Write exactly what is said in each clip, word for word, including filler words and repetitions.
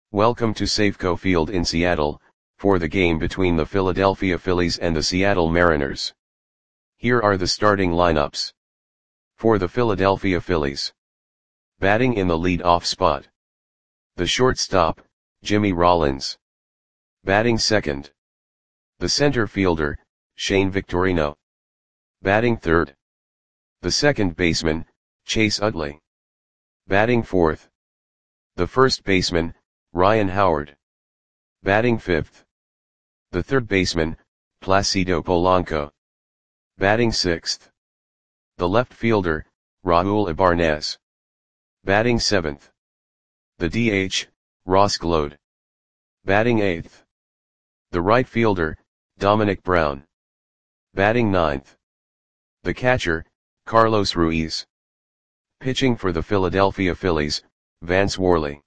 Welcome to Safeco Field in Seattle, for the game between the Philadelphia Phillies and the Seattle Mariners. Here are the starting lineups. For the Philadelphia Phillies. Batting in the lead-off spot. The shortstop, Jimmy Rollins. Batting second. The center fielder, Shane Victorino. Batting third. The second baseman, Chase Utley. Batting fourth. The first baseman, Ryan Howard. Batting fifth. The third baseman, Placido Polanco. Batting sixth. The left fielder, Raul Ibarnez. Batting seventh. The D H, Ross Gload. Batting eighth. The right fielder, Dominic Brown. Batting ninth. The catcher, Carlos Ruiz. Pitching for the Philadelphia Phillies, Vance Worley.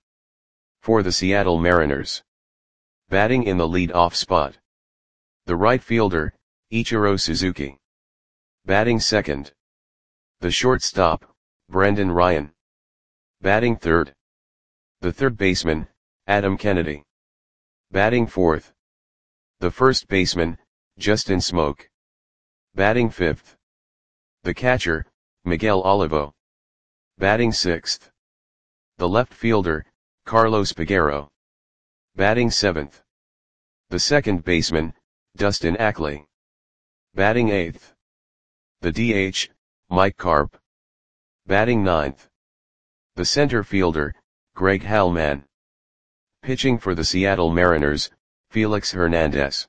For the Seattle Mariners. Batting in the lead-off spot. The right fielder, Ichiro Suzuki. Batting second. The shortstop, Brendan Ryan. Batting third. The third baseman, Adam Kennedy. Batting fourth. The first baseman, Justin Smoak. Batting fifth. The catcher, Miguel Olivo. Batting sixth. The left fielder, Carlos Peguero. Batting seventh. The second baseman, Dustin Ackley. Batting eighth. The D H, Mike Carp. Batting ninth. The center fielder, Greg Hallman. Pitching for the Seattle Mariners, Felix Hernandez.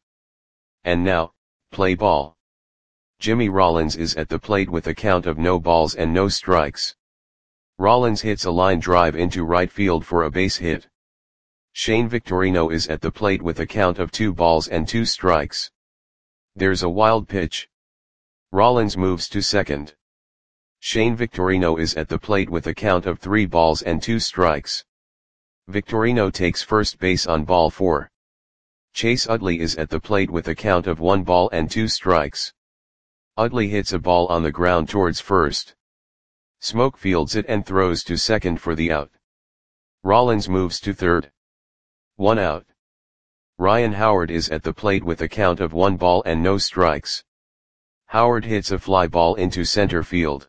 And now, play ball. Jimmy Rollins is at the plate with a count of no balls and no strikes. Rollins hits a line drive into right field for a base hit. Shane Victorino is at the plate with a count of two balls and two strikes. There's a wild pitch. Rollins moves to second. Shane Victorino is at the plate with a count of three balls and two strikes. Victorino takes first base on ball four. Chase Utley is at the plate with a count of one ball and two strikes. Utley hits a ball on the ground towards first. Smoak fields it and throws to second for the out. Rollins moves to third. One out. Ryan Howard is at the plate with a count of one ball and no strikes. Howard hits a fly ball into center field.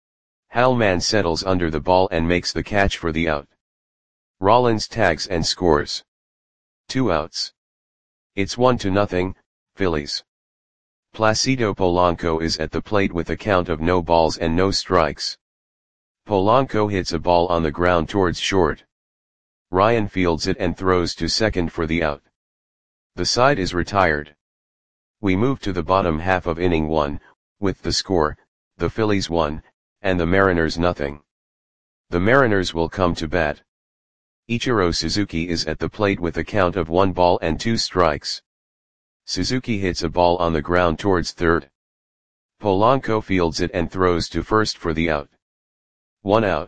Hallman settles under the ball and makes the catch for the out. Rollins tags and scores. Two outs. It's one to nothing, Phillies. Placido Polanco is at the plate with a count of no balls and no strikes. Polanco hits a ball on the ground towards short. Ryan fields it and throws to second for the out. The side is retired. We move to the bottom half of inning one, with the score, the Phillies one, and the Mariners nothing. The Mariners will come to bat. Ichiro Suzuki is at the plate with a count of one ball and two strikes. Suzuki hits a ball on the ground towards third. Polanco fields it and throws to first for the out. One out.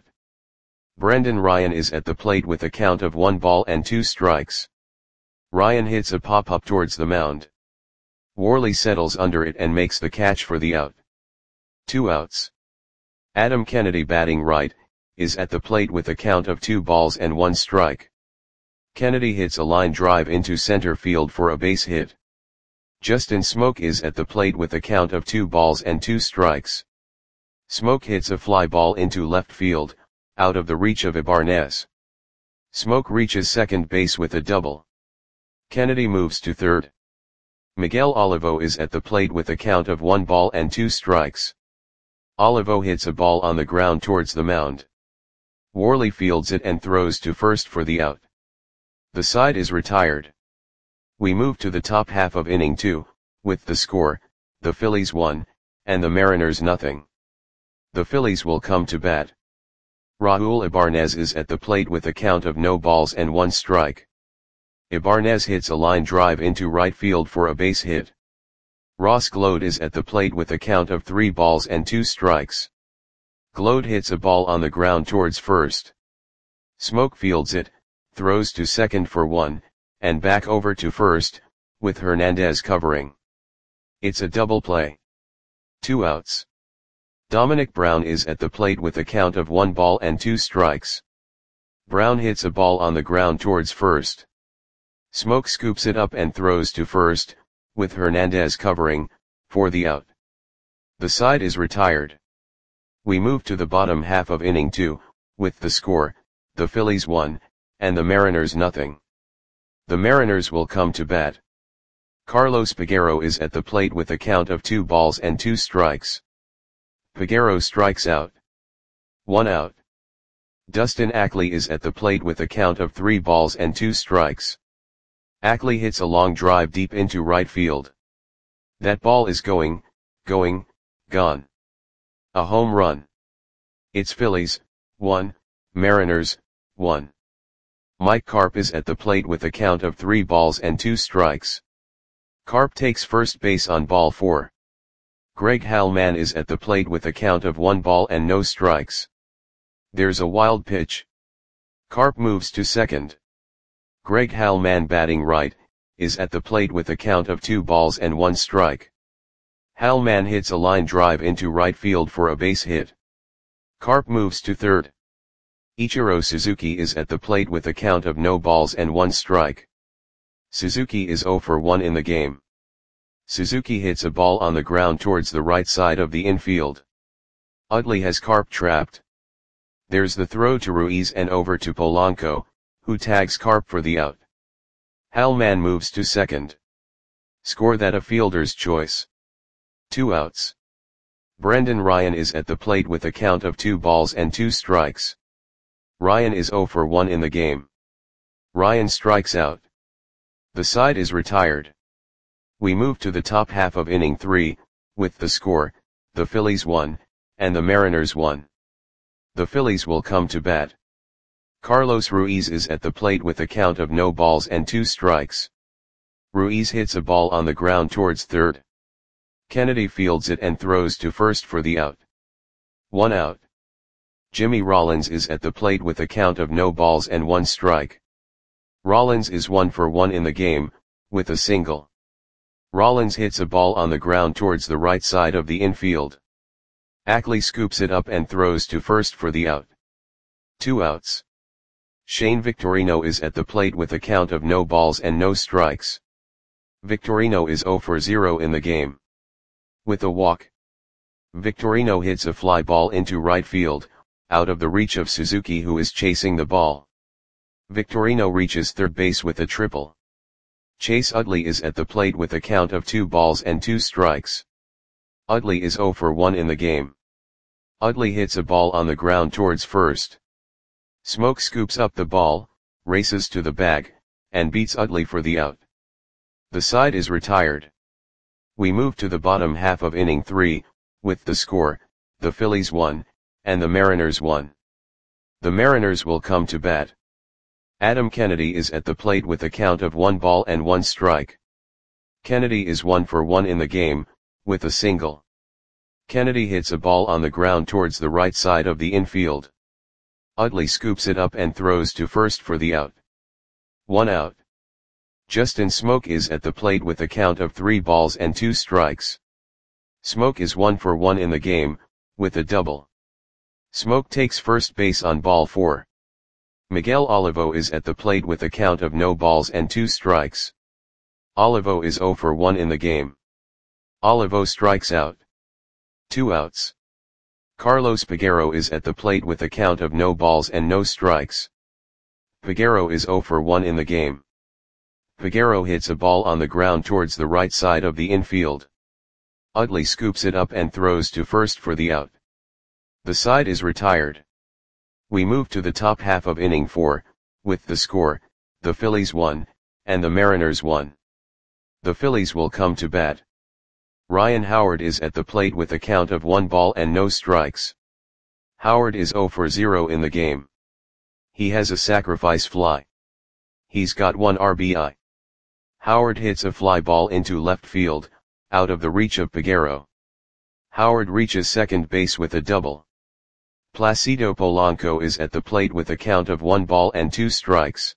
Brendan Ryan is at the plate with a count of one ball and two strikes. Ryan hits a pop-up towards the mound. Worley settles under it and makes the catch for the out. Two outs. Adam Kennedy, batting right, is at the plate with a count of two balls and one strike. Kennedy hits a line drive into center field for a base hit. Justin Smoak is at the plate with a count of two balls and two strikes. Smoak hits a fly ball into left field, out of the reach of Ibarnez. Smoak reaches second base with a double. Kennedy moves to third. Miguel Olivo is at the plate with a count of one ball and two strikes. Olivo hits a ball on the ground towards the mound. Worley fields it and throws to first for the out. The side is retired. We move to the top half of inning two, with the score, the Phillies one, and the Mariners nothing. The Phillies will come to bat. Raul Ibarnez is at the plate with a count of no balls and one strike. Ibarnez hits a line drive into right field for a base hit. Ross Gload is at the plate with a count of three balls and two strikes. Gload hits a ball on the ground towards first. Smoak fields it, throws to second for one, and back over to first, with Hernandez covering. It's a double play. Two outs. Dominic Brown is at the plate with a count of one ball and two strikes. Brown hits a ball on the ground towards first. Smoke scoops it up and throws to first, with Hernandez covering, for the out. The side is retired. We move to the bottom half of inning two, with the score, the Phillies one, and the Mariners nothing. The Mariners will come to bat. Carlos Peguero is at the plate with a count of two balls and two strikes. Peguero strikes out. One out. Dustin Ackley is at the plate with a count of three balls and two strikes. Ackley hits a long drive deep into right field. That ball is going, going, gone. A home run. It's Phillies, one, Mariners, one. Mike Carp is at the plate with a count of three balls and two strikes. Carp takes first base on ball four. Greg Halman is at the plate with a count of one ball and no strikes. There's a wild pitch. Carp moves to second. Greg Halman, batting right, is at the plate with a count of two balls and one strike. Halman hits a line drive into right field for a base hit. Carp moves to third. Ichiro Suzuki is at the plate with a count of no balls and one strike. Suzuki is zero for one in the game. Suzuki hits a ball on the ground towards the right side of the infield. Utley has Carp trapped. There's the throw to Ruiz and over to Polanco, who tags Carp for the out. Halman moves to second. Score that a fielder's choice. Two outs. Brendan Ryan is at the plate with a count of two balls and two strikes. Ryan is zero for one in the game. Ryan strikes out. The side is retired. We move to the top half of inning three, with the score, the Phillies one, and the Mariners one. The Phillies will come to bat. Carlos Ruiz is at the plate with a count of no balls and two strikes. Ruiz hits a ball on the ground towards third. Kennedy fields it and throws to first for the out. One out. Jimmy Rollins is at the plate with a count of no balls and one strike. Rollins is one for one in the game, with a single. Rollins hits a ball on the ground towards the right side of the infield. Ackley scoops it up and throws to first for the out. Two outs. Shane Victorino is at the plate with a count of no balls and no strikes. Victorino is zero for zero in the game. With a walk. Victorino hits a fly ball into right field, out of the reach of Suzuki, who is chasing the ball. Victorino reaches third base with a triple. Chase Utley is at the plate with a count of two balls and two strikes. Utley is zero for one in the game. Utley hits a ball on the ground towards first. Smoke scoops up the ball, races to the bag, and beats Utley for the out. The side is retired. We move to the bottom half of inning three, with the score, the Phillies one, and the Mariners one. The Mariners will come to bat. Adam Kennedy is at the plate with a count of one ball and one strike. Kennedy is one for one in the game, with a single. Kennedy hits a ball on the ground towards the right side of the infield. Utley scoops it up and throws to first for the out. One out. Justin Smoke is at the plate with a count of three balls and two strikes. Smoke is one for one in the game, with a double. Smoke takes first base on ball four. Miguel Olivo is at the plate with a count of no balls and two strikes. Olivo is zero for one in the game. Olivo strikes out. Two outs. Carlos Peguero is at the plate with a count of no balls and no strikes. Peguero is zero for one in the game. Peguero hits a ball on the ground towards the right side of the infield. Utley scoops it up and throws to first for the out. The side is retired. We move to the top half of inning four, with the score, the Phillies one, and the Mariners one. The Phillies will come to bat. Ryan Howard is at the plate with a count of one ball and no strikes. Howard is zero for zero in the game. He has a sacrifice fly. He's got one R B I. Howard hits a fly ball into left field, out of the reach of Peguero. Howard reaches second base with a double. Placido Polanco is at the plate with a count of one ball and two strikes.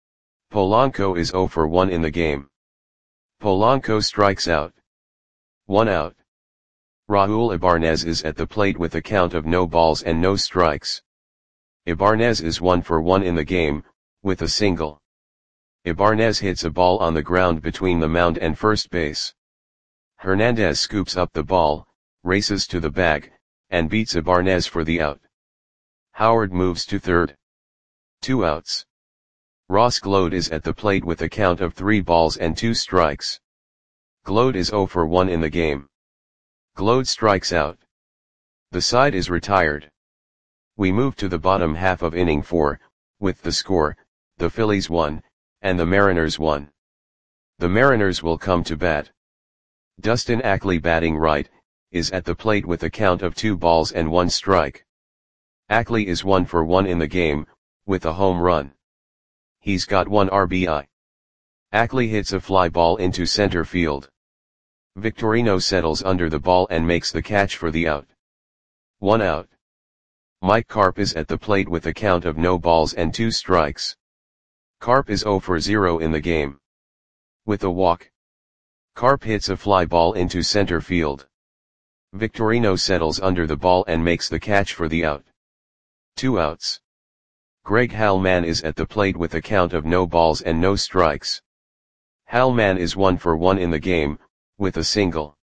Polanco is zero for one in the game. Polanco strikes out. One out. Raul Ibanez is at the plate with a count of no balls and no strikes. Ibanez is one for one in the game, with a single. Ibanez hits a ball on the ground between the mound and first base. Hernandez scoops up the ball, races to the bag, and beats Ibanez for the out. Howard moves to third. Two outs. Ross Gload is at the plate with a count of three balls and two strikes. Gload is zero for one in the game. Gload strikes out. The side is retired. We move to the bottom half of inning four, with the score, the Phillies won, and the Mariners won. The Mariners will come to bat. Dustin Ackley, batting right, is at the plate with a count of two balls and one strike. Ackley is one for one in the game, with a home run. He's got one R B I. Ackley hits a fly ball into center field. Victorino settles under the ball and makes the catch for the out. One out. Mike Carp is at the plate with a count of no balls and two strikes. Carp is zero for zero in the game. With a walk. Carp hits a fly ball into center field. Victorino settles under the ball and makes the catch for the out. Two outs. Greg Halman is at the plate with a count of no balls and no strikes. Halman is one for one in the game, with a single.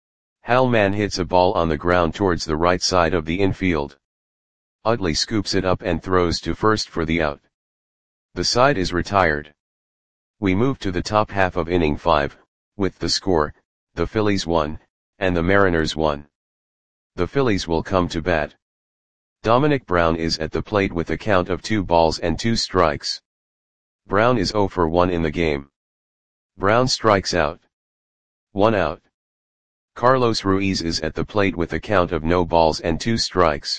Halman hits a ball on the ground towards the right side of the infield. Utley scoops it up and throws to first for the out. The side is retired. We move to the top half of inning five, with the score, the Phillies won, and the Mariners won. The Phillies will come to bat. Dominic Brown is at the plate with a count of two balls and two strikes. Brown is zero for one in the game. Brown strikes out. One out. Carlos Ruiz is at the plate with a count of no balls and two strikes.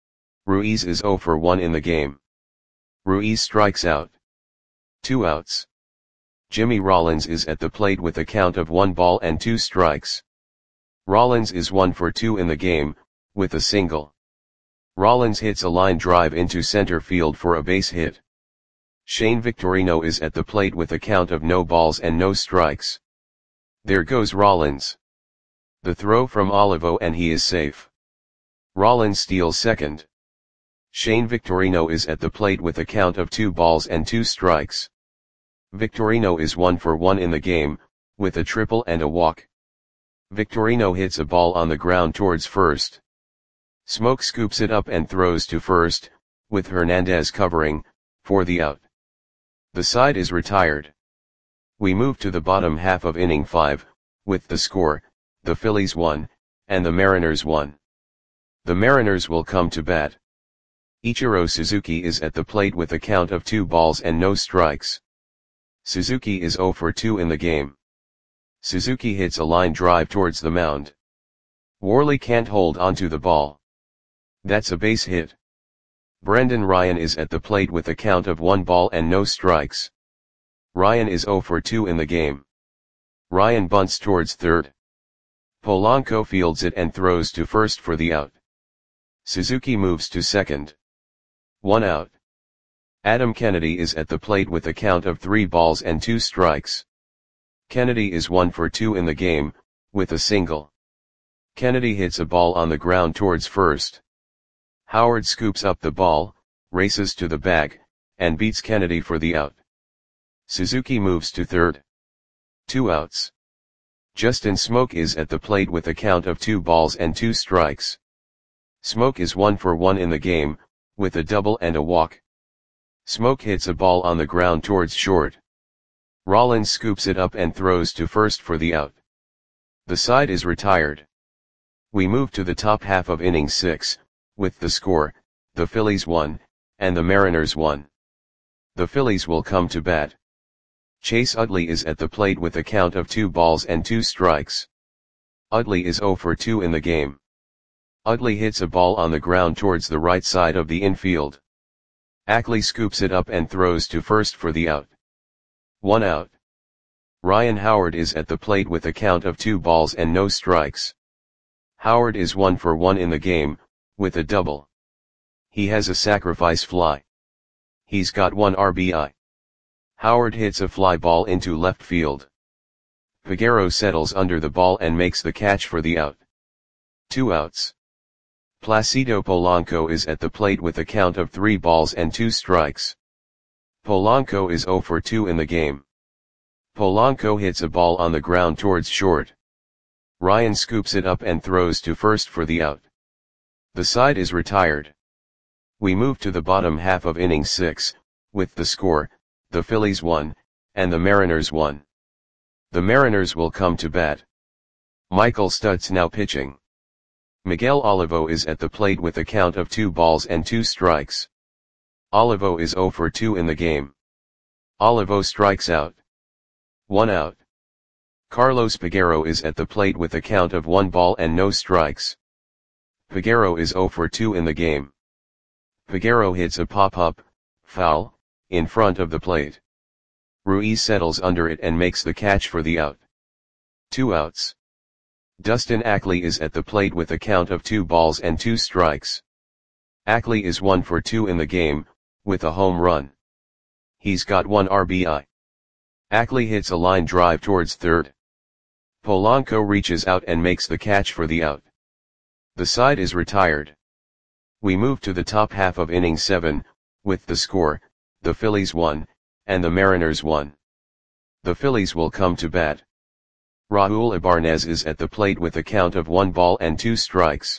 Ruiz is zero for one in the game. Ruiz strikes out. Two outs. Jimmy Rollins is at the plate with a count of one ball and two strikes. Rollins is one for two in the game, with a single. Rollins hits a line drive into center field for a base hit. Shane Victorino is at the plate with a count of no balls and no strikes. There goes Rollins. The throw from Olivo and he is safe. Rollins steals second. Shane Victorino is at the plate with a count of two balls and two strikes. Victorino is one for one in the game, with a triple and a walk. Victorino hits a ball on the ground towards first. Smoke scoops it up and throws to first, with Hernandez covering, for the out. The side is retired. We move to the bottom half of inning five, with the score, the Phillies won, and the Mariners won. The Mariners will come to bat. Ichiro Suzuki is at the plate with a count of two balls and no strikes. Suzuki is zero for two in the game. Suzuki hits a line drive towards the mound. Worley can't hold onto the ball. That's a base hit. Brendan Ryan is at the plate with a count of one ball and no strikes. Ryan is zero for two in the game. Ryan bunts towards third. Polanco fields it and throws to first for the out. Suzuki moves to second. One out. Adam Kennedy is at the plate with a count of three balls and two strikes. Kennedy is one for two in the game, with a single. Kennedy hits a ball on the ground towards first. Howard scoops up the ball, races to the bag, and beats Kennedy for the out. Suzuki moves to third. Two outs. Justin Smoke is at the plate with a count of two balls and two strikes. Smoke is one for one in the game, with a double and a walk. Smoke hits a ball on the ground towards short. Rollins scoops it up and throws to first for the out. The side is retired. We move to the top half of inning six, with the score, the Phillies won, and the Mariners won. The Phillies will come to bat. Chase Utley is at the plate with a count of two balls and two strikes. Utley is zero for two in the game. Utley hits a ball on the ground towards the right side of the infield. Ackley scoops it up and throws to first for the out. One out. Ryan Howard is at the plate with a count of two balls and no strikes. Howard is one for one in the game, with a double. He has a sacrifice fly. He's got one R B I. Howard hits a fly ball into left field. Peguero settles under the ball and makes the catch for the out. Two outs. Placido Polanco is at the plate with a count of three balls and two strikes. Polanco is zero for two in the game. Polanco hits a ball on the ground towards short. Ryan scoops it up and throws to first for the out. The side is retired. We move to the bottom half of inning six, with the score, the Phillies one, and the Mariners one. The Mariners will come to bat. Michael Stutz now pitching. Miguel Olivo is at the plate with a count of two balls and two strikes. Olivo is zero for two in the game. Olivo strikes out. One out. Carlos Peguero is at the plate with a count of one ball and no strikes. Peguero is zero for two in the game. Peguero hits a pop-up, foul, in front of the plate. Ruiz settles under it and makes the catch for the out. Two outs. Dustin Ackley is at the plate with a count of two balls and two strikes. Ackley is one for two in the game, with a home run. He's got one R B I. Ackley hits a line drive towards third. Polanco reaches out and makes the catch for the out. The side is retired. We move to the top half of inning seven, with the score, the Phillies one, and the Mariners one. The Phillies will come to bat. Raul Ibanez is at the plate with a count of one ball and two strikes.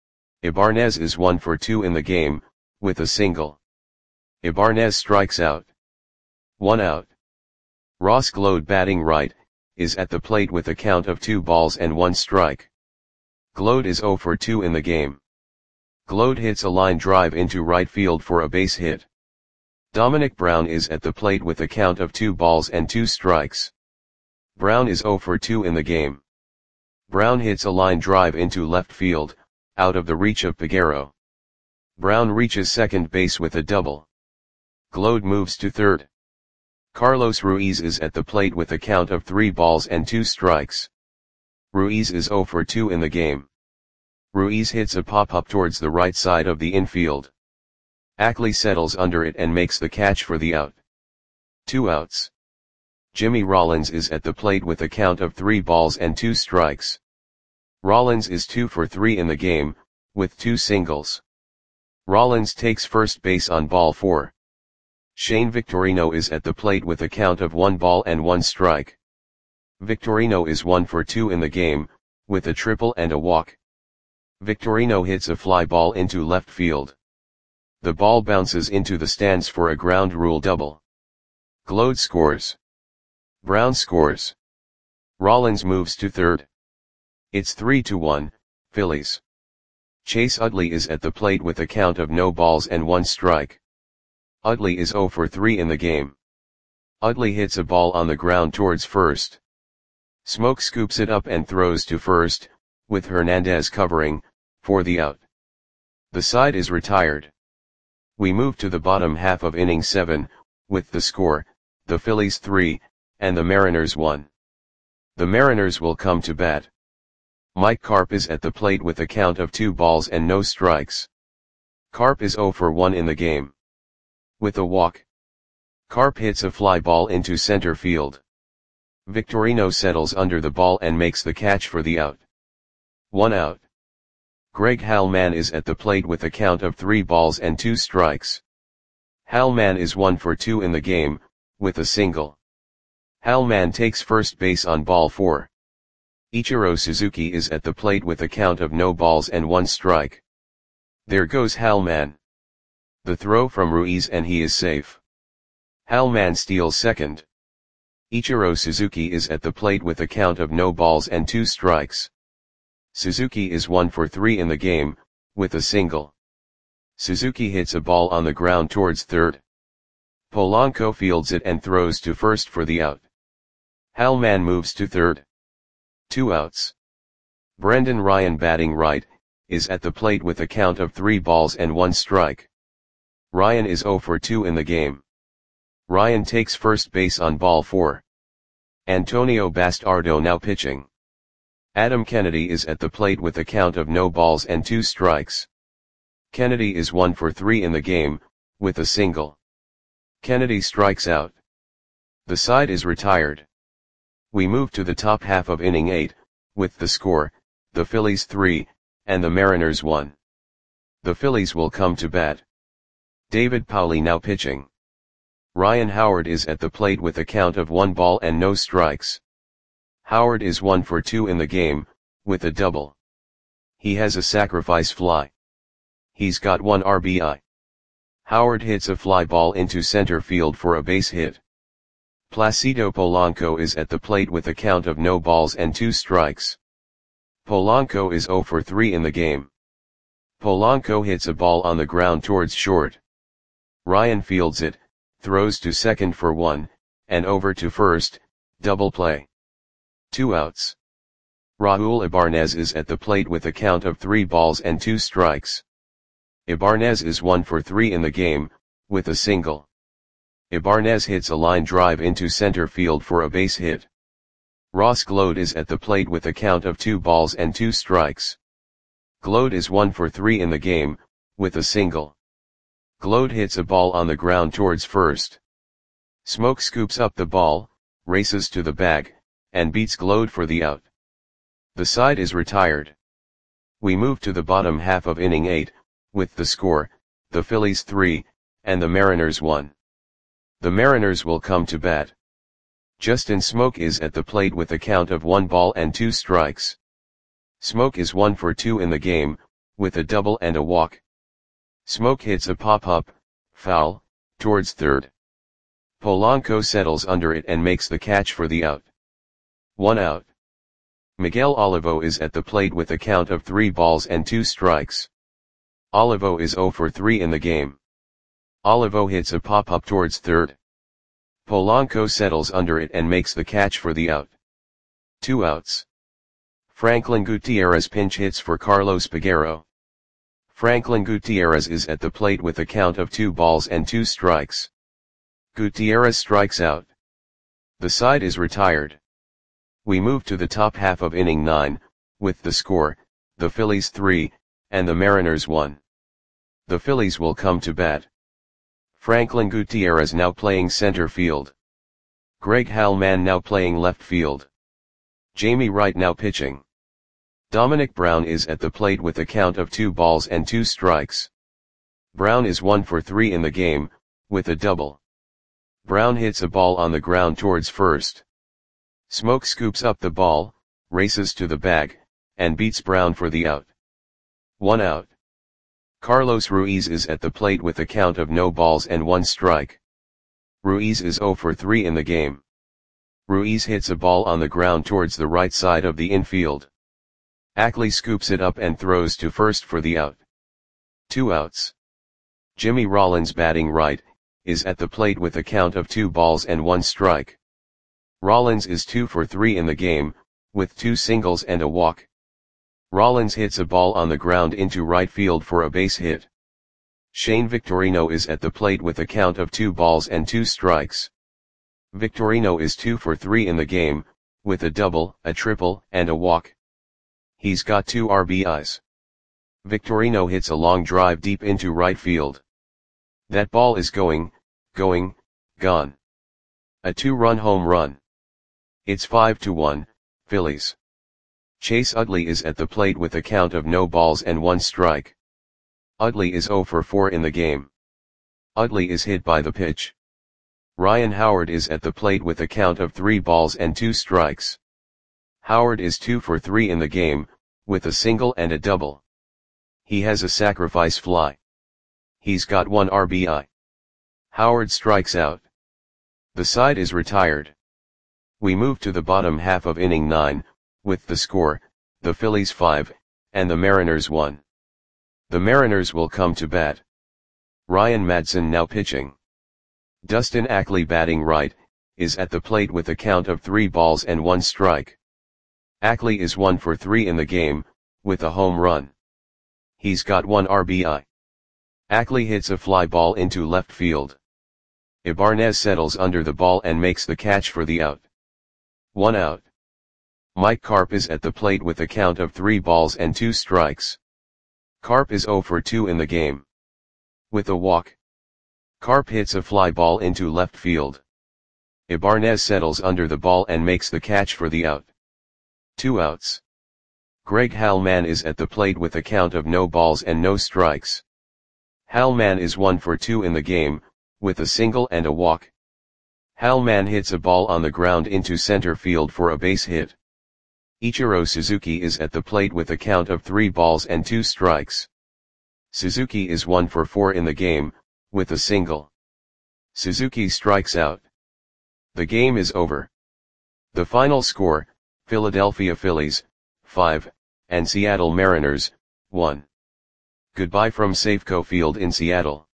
Ibanez is one for two in the game, with a single. Ibanez strikes out. One out. Ross Gload, batting right, is at the plate with a count of two balls and one strike. Gload is zero for two in the game. Gload hits a line drive into right field for a base hit. Dominic Brown is at the plate with a count of two balls and two strikes. Brown is zero for two in the game. Brown hits a line drive into left field, out of the reach of Peguero. Brown reaches second base with a double. Gload moves to third. Carlos Ruiz is at the plate with a count of three balls and two strikes. Ruiz is zero for two in the game. Ruiz hits a pop-up towards the right side of the infield. Ackley settles under it and makes the catch for the out. Two outs. Jimmy Rollins is at the plate with a count of three balls and two strikes. Rollins is two for three in the game, with two singles. Rollins takes first base on ball four. Shane Victorino is at the plate with a count of one ball and one strike. Victorino is one for two in the game, with a triple and a walk. Victorino hits a fly ball into left field. The ball bounces into the stands for a ground rule double. Gload scores. Brown scores. Rollins moves to third. It's three to one, Phillies. Chase Utley is at the plate with a count of no balls and one strike. Utley is zero for three in the game. Utley hits a ball on the ground towards first. Smoke scoops it up and throws to first, with Hernandez covering, for the out. The side is retired. We move to the bottom half of inning seven, with the score, the Phillies three, and the Mariners one. The Mariners will come to bat. Mike Carp is at the plate with a count of two balls and no strikes. Carp is zero for one in the game. With a walk. Carp hits a fly ball into center field. Victorino settles under the ball and makes the catch for the out. One out. Greg Halman is at the plate with a count of three balls and two strikes. Halman is one for two in the game, with a single. Halman takes first base on ball four. Ichiro Suzuki is at the plate with a count of no balls and one strike. There goes Halman. The throw from Ruiz and he is safe. Halman steals second. Ichiro Suzuki is at the plate with a count of no balls and two strikes. Suzuki is one for three in the game, with a single. Suzuki hits a ball on the ground towards third. Polanco fields it and throws to first for the out. Halman moves to third. Two outs. Brendan Ryan, batting right, is at the plate with a count of three balls and one strike. Ryan is zero for two in the game. Ryan takes first base on ball four. Antonio Bastardo now pitching. Adam Kennedy is at the plate with a count of no balls and two strikes. Kennedy is one for three in the game, with a single. Kennedy strikes out. The side is retired. We move to the top half of inning eight, with the score, the Phillies three, and the Mariners one. The Phillies will come to bat. David Pauley now pitching. Ryan Howard is at the plate with a count of one ball and no strikes. Howard is one for two in the game, with a double. He has a sacrifice fly. He's got one R B I. Howard hits a fly ball into center field for a base hit. Placido Polanco is at the plate with a count of no balls and two strikes. Polanco is zero for three in the game. Polanco hits a ball on the ground towards short. Ryan fields it, throws to second for one, and over to first, double play. Two outs. Raul Ibanez is at the plate with a count of three balls and two strikes. Ibanez is one for three in the game, with a single. Ibanez hits a line drive into center field for a base hit. Ross Gload is at the plate with a count of two balls and two strikes. Gload is one for three in the game, with a single. Gload hits a ball on the ground towards first. Smoke scoops up the ball, races to the bag, and beats Gload for the out. The side is retired. We move to the bottom half of inning eight, with the score, the Phillies three, and the Mariners one. The Mariners will come to bat. Justin Smoke is at the plate with a count of one ball and two strikes. Smoke is one for two in the game, with a double and a walk. Smoke hits a pop-up, foul, towards third. Polanco settles under it and makes the catch for the out. One out. Miguel Olivo is at the plate with a count of three balls and two strikes. Olivo is zero for three in the game. Olivo hits a pop-up towards third. Polanco settles under it and makes the catch for the out. Two outs. Franklin Gutierrez pinch hits for Carlos Peguero. Franklin Gutierrez is at the plate with a count of two balls and two strikes. Gutierrez strikes out. The side is retired. We move to the top half of inning nine, with the score, the Phillies three, and the Mariners one. The Phillies will come to bat. Franklin Gutierrez now playing center field. Greg Hallman now playing left field. Jamie Wright now pitching. Dominic Brown is at the plate with a count of two balls and two strikes. Brown is one for three in the game, with a double. Brown hits a ball on the ground towards first. Smoke scoops up the ball, races to the bag, and beats Brown for the out. One out. Carlos Ruiz is at the plate with a count of no balls and one strike. Ruiz is zero for three in the game. Ruiz hits a ball on the ground towards the right side of the infield. Ackley scoops it up and throws to first for the out. Two outs. Jimmy Rollins batting right, is at the plate with a count of two balls and one strike. Rollins is two for three in the game, with two singles and a walk. Rollins hits a ball on the ground into right field for a base hit. Shane Victorino is at the plate with a count of two balls and two strikes. Victorino is two for three in the game, with a double, a triple, and a walk. He's got two R B Is. Victorino hits a long drive deep into right field. That ball is going, going, gone. A two-run home run. It's five to one, Phillies. Chase Utley is at the plate with a count of no balls and one strike. Utley is zero for four in the game. Utley is hit by the pitch. Ryan Howard is at the plate with a count of three balls and two strikes. Howard is two for three in the game, with a single and a double. He has a sacrifice fly. He's got one R B I. Howard strikes out. The side is retired. We move to the bottom half of inning nine, with the score, the Phillies five, and the Mariners one. The Mariners will come to bat. Ryan Madson now pitching. Dustin Ackley batting right, is at the plate with a count of three balls and one strike. Ackley is one for three in the game, with a home run. He's got one R B I. Ackley hits a fly ball into left field. Ibanez settles under the ball and makes the catch for the out. One out. Mike Carp is at the plate with a count of three balls and two strikes. Carp is zero for two in the game. With a walk. Carp hits a fly ball into left field. Ibanez settles under the ball and makes the catch for the out. Two outs. Greg Halman is at the plate with a count of no balls and no strikes. Halman is one for two in the game, with a single and a walk. Halman hits a ball on the ground into center field for a base hit. Ichiro Suzuki is at the plate with a count of three balls and two strikes. Suzuki is one for four in the game, with a single. Suzuki strikes out. The game is over. The final score, Philadelphia Phillies, five, and Seattle Mariners, one. Goodbye from Safeco Field in Seattle.